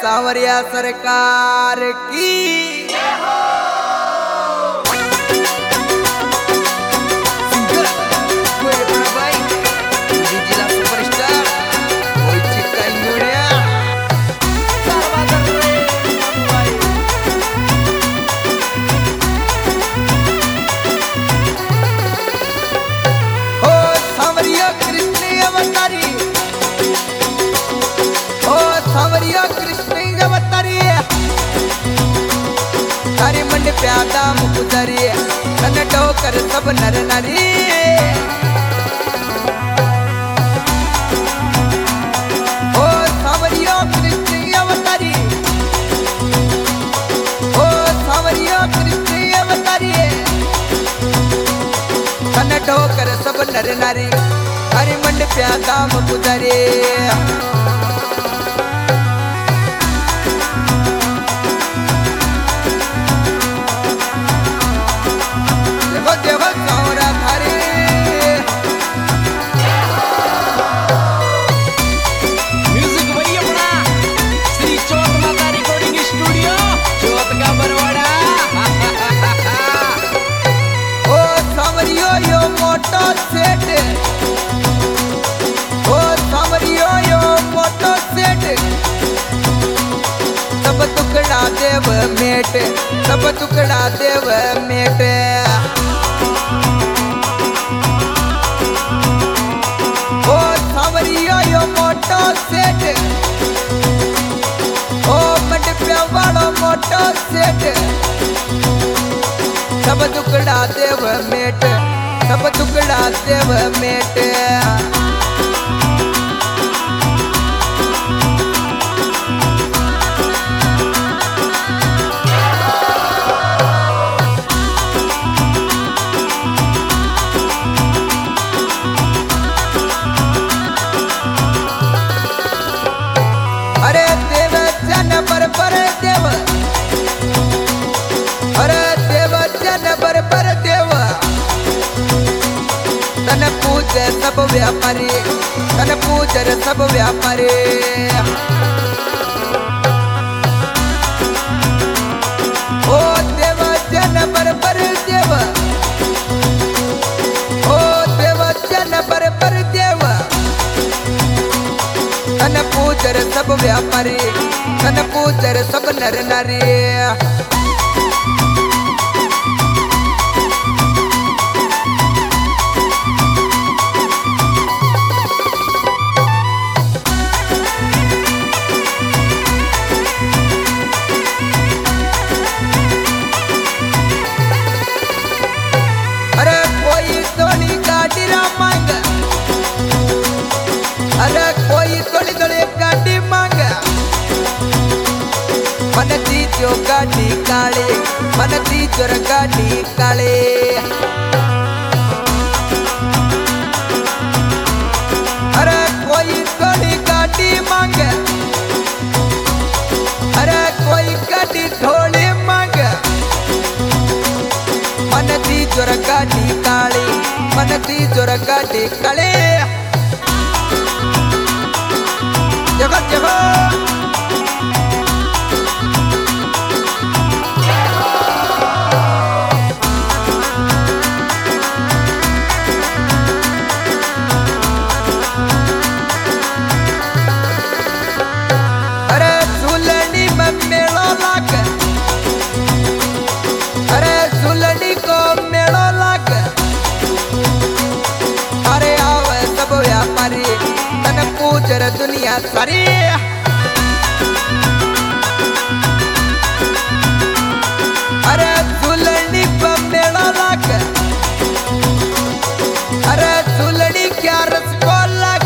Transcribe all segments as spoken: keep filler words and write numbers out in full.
सांवरिया सरकार की प्यादा मुकुदरी तन टोकर सब नर नरी ओ सांवरिया कृष्ण अवतारी ओ सांवरिया कृष्ण अवतारी तन टोकर सब नर नारी हरि मंड प्यादा मुकुदरी देव मेट सब टुकड़ा देव मेट ओ सांवरिया यो मोटो सेठ ओ मंडपिया वालो मोटो सेठ सब टुकड़ा देव मेट सब टुकड़ा देव मेट सब व्यापारी तन पूजर सब व्यापारी ओ देव जन पर पर देव ओ देव जन पर पर देव तन पूजर सब व्यापारी तन पूजर सब नर नारी जो गाड़ी काले मन तीजर गाड़ी काले अरे कोई थोड़ी गाड़ी मांगे अरे कोई गाड़ी थोड़ी मांगे मन तीजर गाड़ी काले मन तीजर गाड़ी काले जगह जगह पूजर दुनिया सारी अरे झूलनी पर मेला लाग अरे झूलनी क्या रसगो लाग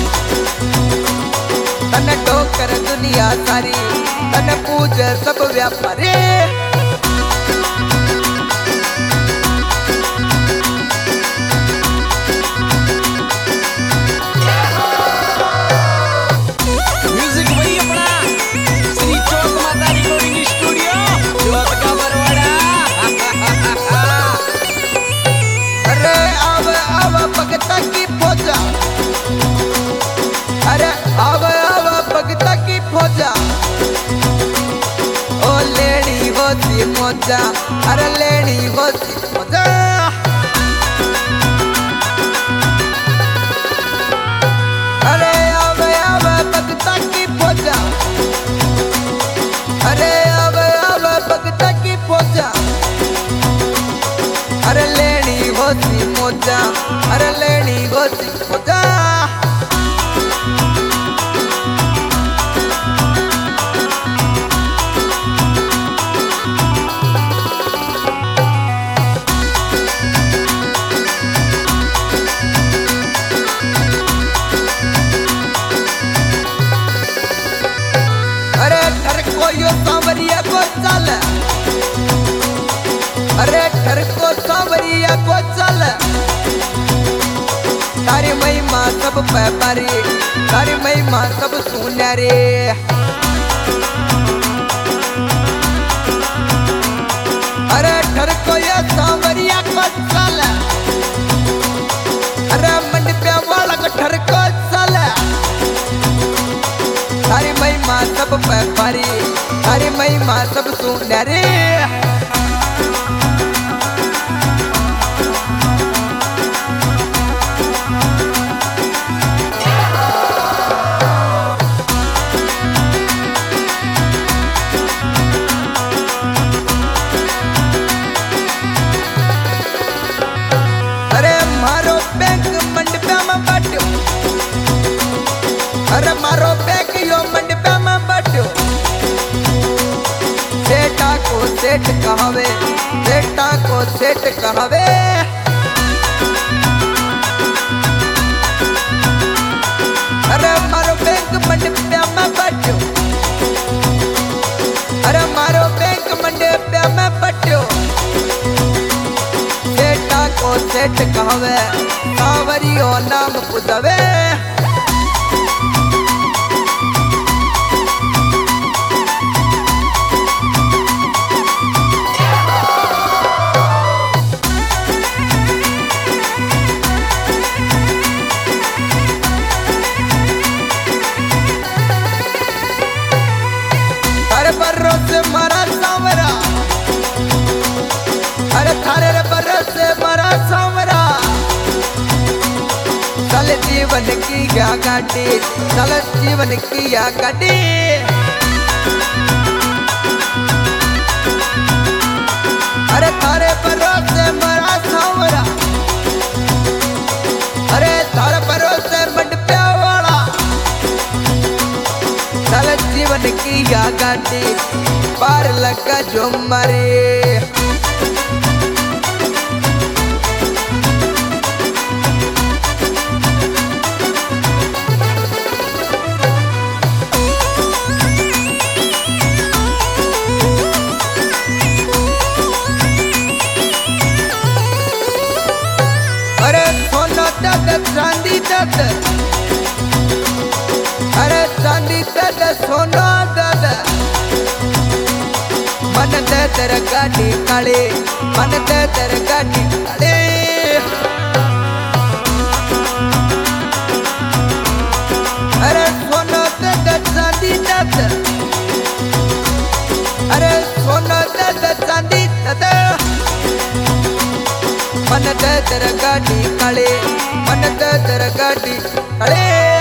तन ठोकर दुनिया सारी तन पूजर सब व्यापारी अरे आवा आवा भगता की फौजा ओ लेनी होती मौजा, अरे लेनी होती मौजा। अरे आवे आवे भगता की फौजा, अरे आवे आवे भगता की फौजा, अरे लेनी होती मौजा, अरे लेनी होती मौजा। अरे ठर को यो सांवरिया को चल, अरे ठर को सांवरिया को चल, तारी महिमा सब पैपारी, तारी महिमा सब सुन्यारे। अरे ठर को यो सांवरिया को चल, अरे मंडपिया वाला को ठर को चल, तारी महिमा सब पैपारी, तारी महिमा सब सुन्यारे। अरे मारो बैंक मंडपिया में बाट्यो, अरे मारो बैंक यो मंडपिया में बाट्यो। सेठा को सेठ कहावे, सेठा को सेठ कहावे। अरे मारो बैंक मंडपिया में बाट्यो, अरे मारो बैंक मंडपिया में बाट्यो। सेठा को सेठ कहावे, सांवरियो नाम पुजावे। थारे भरोसे मारा सांवरा, अरे थारे भरोसे मारा सांवरा। चल जीवन की या गाड़ी, चल जीवन की या गाड़ी। अरे थारे भरोसे मारा सांवरा, अरे थारे भरोसे मंडपिया वाला। चल जीवन की या गाड़ी, पार लगा जो मरे। अरे सोना दद चांदी दद, अरे चांदी दद सोना दद। मन दे तेरे गाड़ी काले, मन दे तेरे गाड़ी काले। अरे सोना दद चांदी दद, अरे सोना दद चांदी दद। मन दे तेरे गाड़ी काले, मन दे तेरे गाड़ी काले।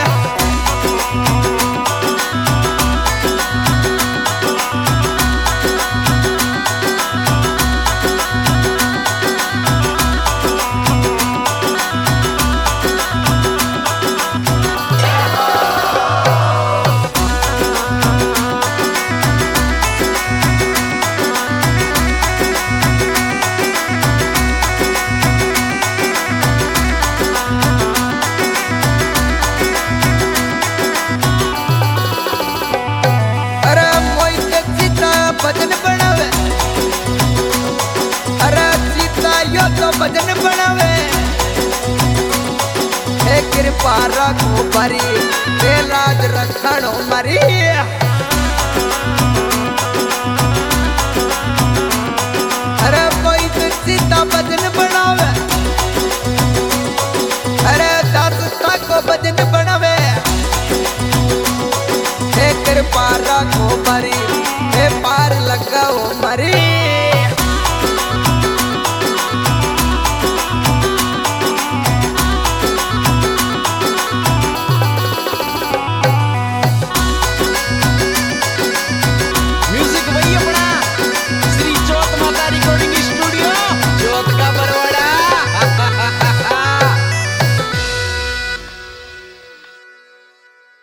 भजन बनावे, अरे सीता यो तो भजन बनावे। हे कृपा रखो भरी, हे लाज रखणो मरी।